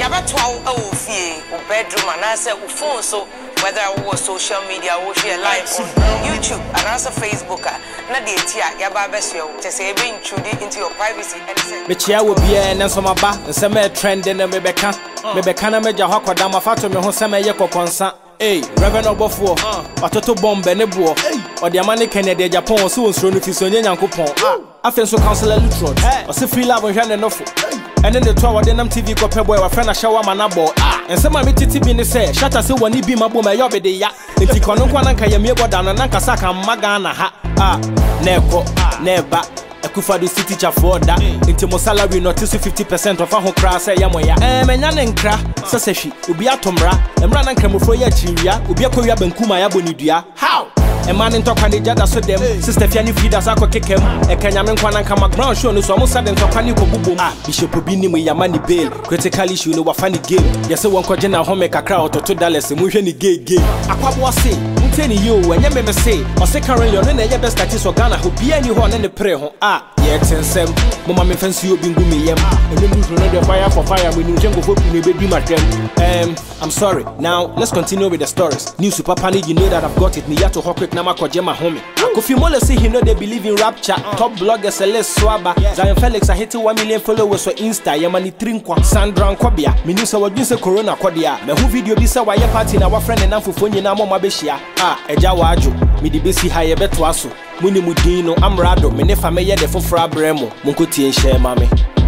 Yabatwa ofie or bedroom and answer phone so whether I was social media or share live on YouTube and answer Facebook Nadia Yababesio to say being intruded into your privacy and Michia will be an answer my back and some trend in the Mebecana Major Hawk Dama Fato Hosama Yako Consa. Hey, Reverend Obofo, Watoto Bomb Benebo, or the Amani Kennedy Japan soon thrown if it's on Yankopon. I feel so Councillor Lutron, or Sophie Love and Hannah Nofo. And then the 2 of the TV got boy, a friend, a shower manabo. And some of me Titi say, shut us when he be my boom, my yobby ya. If you can't Kayamia down and Nankasaka Magana ha. Neko, never. Akufado city cha for that. Into mo salary notice 50% of our class yamoya. Menyanenkra, saseshi, ubi atomra, emra na nkramofo ya chiria, ubi akoya benkuma ya bonidua. How? A man in talk and the jada so them, Sister Fiani feeders are kick him, a Kenyaman Kwanakama ground show, so almost sudden to Panico Bubu. Bishop Obini with Yamani bail, critically, you know what funny game. Yes, one Kojana home make a crowd or $2 and motion gay game. Aqua say, Munteni you, when you may say, or second your name, your best that is Ghana who be any one in the prayer. Yes, and Sam, Mamma fancy you being gummy, and then you the fire for fire when you jungle hope you may be my friend. I'm sorry. Now, let's continue with the stories. New Super Panic, you know that I've got it. Niyato Hokrik Nama Kojema homie. Kofi Mole say he know they believe in rapture. Top bloggers Celeste Swaba. Zion Felix I hit 1 million followers for Insta. Yamani Trinkwa. Sandra Nkobia. Minusa wajunse Corona Kodia. Me who video bisa wa ye party na wa friend and Amfufonye na mama beshia. Eja wajo. Mi di besi haye betu aso. Muni mudino amrado. Me nefa me ye de fofra bremo. Munko tie share mame.